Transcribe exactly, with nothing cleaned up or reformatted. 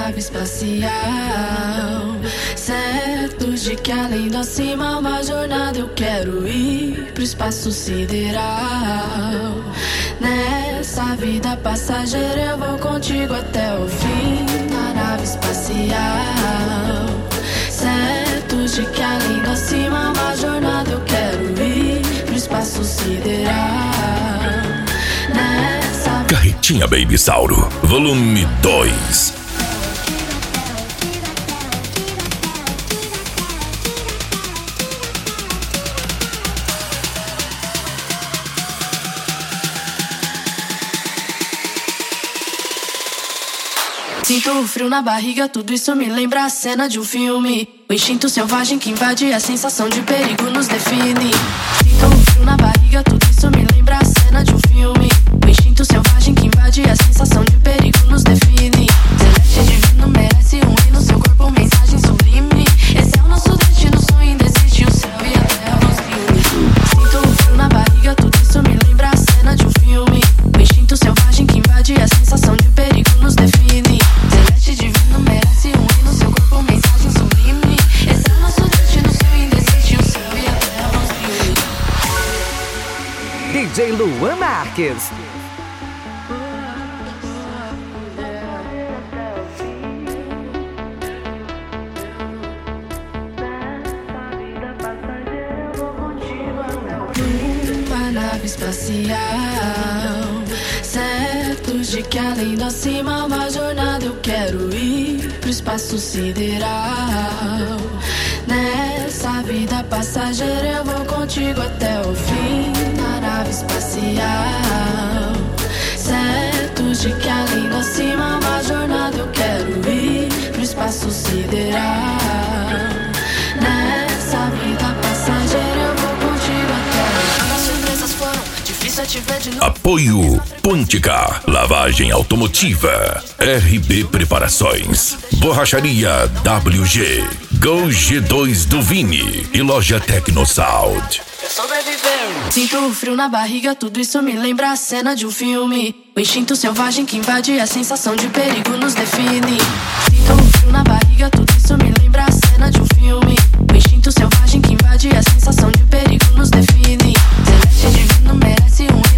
nave espacial, certo de que além do acima uma jornada eu quero ir pro espaço sideral. Nessa vida passageira eu vou contigo até o fim na nave espacial, certo de que além do acima uma jornada eu quero ir pro espaço sideral. Nessa Carretinha Baby Sauro, volume dois. Sinto o frio na barriga, tudo isso me lembra a cena de um filme. O instinto selvagem que invade, a sensação de perigo nos define. Sinto o frio na barriga, tudo isso me lembra a cena de um filme. O instinto selvagem que invade, a sensação de perigo nos define. Celeste divino merece um hino, seu corpo mensagem sublime. Esse é o nosso destino, sonho indesiste, o céu e a terra nos une. Sinto o frio na barriga, tudo isso me lembra a cena de um filme. O instinto selvagem que invade, a sensação de perigo nos define. Celeste divino merece um hino, seu corpo mensagem sublime. Esse é o nosso destino, sonho indesiste, o céu e a terra nos une. D J Luan Marques. Uma nave espacial, certo de que além do acima uma jornada eu quero ir pro espaço sideral. Nessa vida passageira eu vou contigo até o fim na nave espacial, certo de que além do acima uma jornada eu quero ir pro espaço sideral. Nessa vida passageira eu vou contigo até o fim. As surpresas foram difíceis te ver de novo. Apoio Quântica, lavagem automotiva, R B Preparações, Borracharia W G, Go G dois do Vini e Loja Tecnosound. Sinto o frio na barriga, tudo isso me lembra a cena de um filme. O instinto selvagem que invade, a sensação de perigo nos define. Sinto o frio na barriga, tudo isso me lembra a cena de um filme. O instinto selvagem que invade, a sensação de perigo nos define. Celeste divino merece um